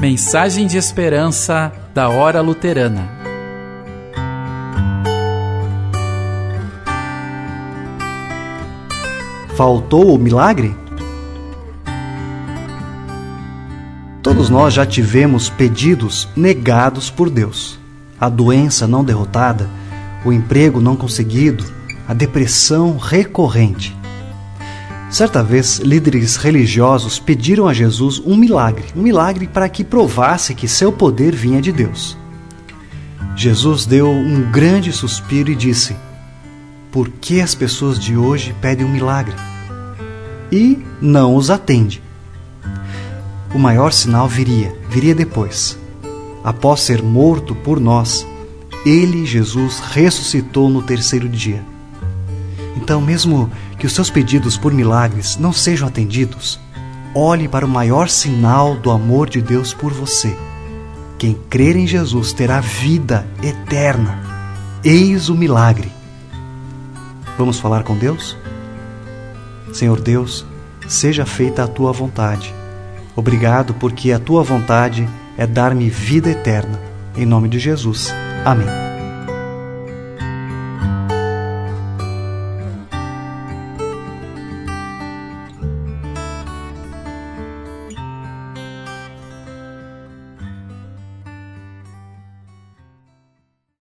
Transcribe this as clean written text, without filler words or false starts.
Mensagem de esperança da Hora Luterana. Faltou o milagre? Todos nós já tivemos pedidos negados por Deus. A doença não derrotada, o emprego não conseguido, a depressão recorrente. Certa vez, líderes religiosos pediram a Jesus um milagre para que provasse que seu poder vinha de Deus. Jesus deu um grande suspiro e disse: "Por que as pessoas de hoje pedem um milagre?" E não os atende. O maior sinal viria depois. Após ser morto por nós, ele, Jesus, ressuscitou no terceiro dia. Então, mesmo que os seus pedidos por milagres não sejam atendidos, olhe para o maior sinal do amor de Deus por você. Quem crer em Jesus terá vida eterna. Eis o milagre. Vamos falar com Deus? Senhor Deus, seja feita a tua vontade. Obrigado porque a tua vontade é dar-me vida eterna. Em nome de Jesus. Amém.